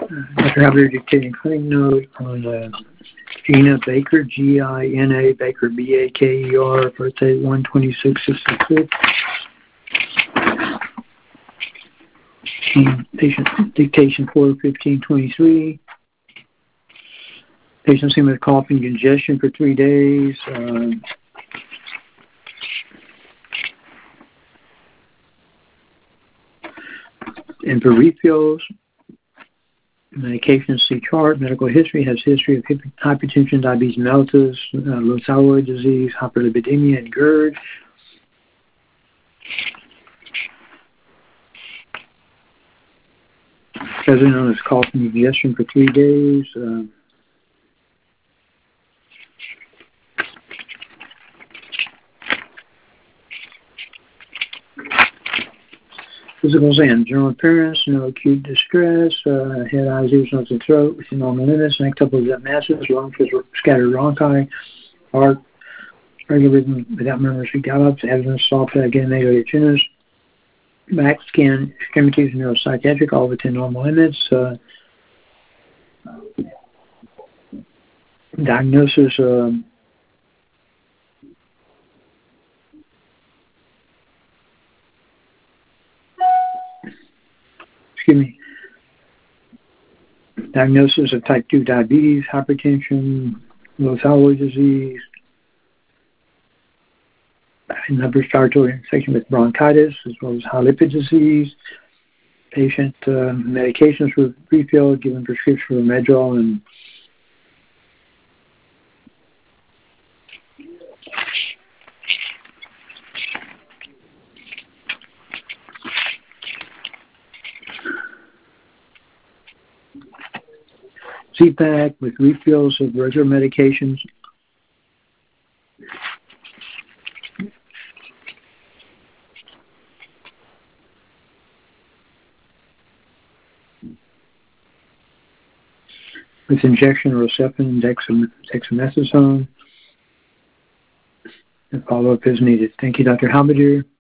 Dr. Halbert dictating clinic note on Gina Baker, Gina Baker, Baker, birthday 1/26/66. Patient dictation 4/15/23. Patient seen with cough and congestion for 3 days. And for refills, medication C chart, medical history, has history of hypertension, diabetes mellitus, low thyroid disease, hyperlipidemia, and GERD. Present on his cough and congestion for 3 days. Physicals and general appearance, no acute distress, head, eyes, ears, nose, and throat within normal limits, neck, couple of masses, lungs with scattered bronchi, heart, regular rhythm without murmurs or gallops, abdomen soft, again, negative chinus, back, skin, extremities, neuropsychiatric, all within normal limits. Diagnosis, diagnosis of type 2 diabetes, hypertension, low thyroid disease, and upper respiratory infection with bronchitis, as well as high lipid disease. Patient medications were refilled, given prescription for Medrol and Z-Pak with refills of regular medications. With injection of Rocephin, dexamethasone, and follow-up is needed. Thank you, Dr. Halbert.